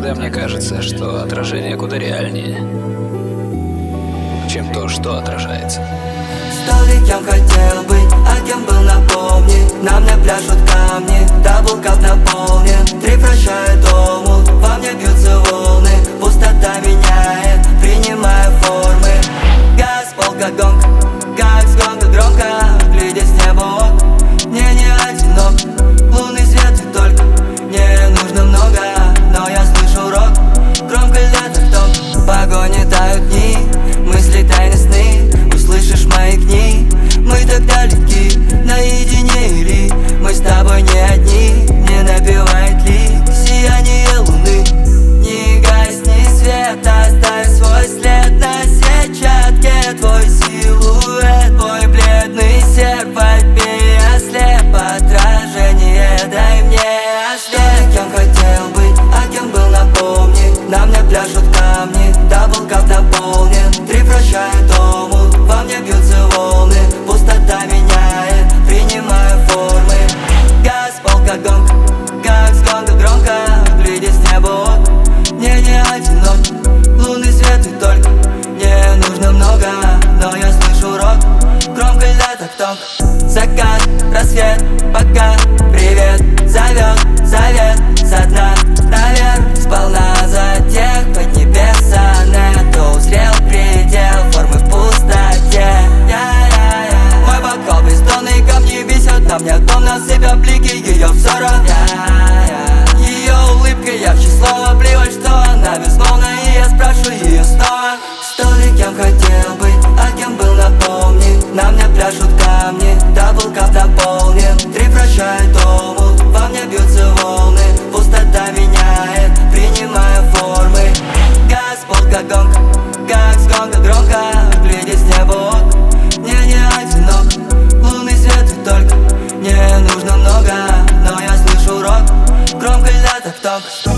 Иногда мне кажется, что отражение куда реальнее, чем то, что отражается. Стал ли кем хотел быть, а кем был, напомни. На мне пляшут камни, даблкап наполнен. Три прощают омут, во мне бьются волны. Пустота меняет, принимая формы. Газ, полка, гонг, как с гонга громко. Глядя с неба ок, мне не одинок. Лунный свет и только, мне нужно много. Но я слышу рок, громко льет в том. В погоне тают дни, мысли тайны сны. Услышишь мои книги, мы так далеки. Наедине или мы с тобой не одни. Не напевает ли сияние луны. Не гасни свет, оставь свой след на сетчатке. Твой силуэт, твой бледный серп. Отбей, ослеп, отражение, дай мне ослеп. Кем хотел быть, а кем был, напомни. На мне пляшут камни, даблкап наполнен. Три прощают омут, во мне бьются волны. Пустота меняет, принимая формы. Газ, полка, гонг, как с гонга громко. Глядя с неба ок, мне не одинок. Лунный свет и только, мне нужно много. Но я слышу рок, громко льет октонг. Закат, рассвет, пока, привет. Зовет, завет, со дна наверх. Сполна за тех под небеса. Нету, узрел предел формы в пустоте. Мой бокал, бездонные камни бесят. На мне томно сыпя блики ее взора. Ее улыбка ярче слова плевать, что она безмолвна. И я спрашиваю ее снова. Стал ли кем хотел быть, а кем был, напомни. На мне пляшут камни, даблкап наполнен. Три прощают омут, во мне бьются волны. Пустота меняет, принимая формы. Газ, полка, гонг, как с гонга громко. Глядя с неба ок, мне не одинок. Лунный свет и только, мне нужно много. Но я слышу рок, громко льет октонг.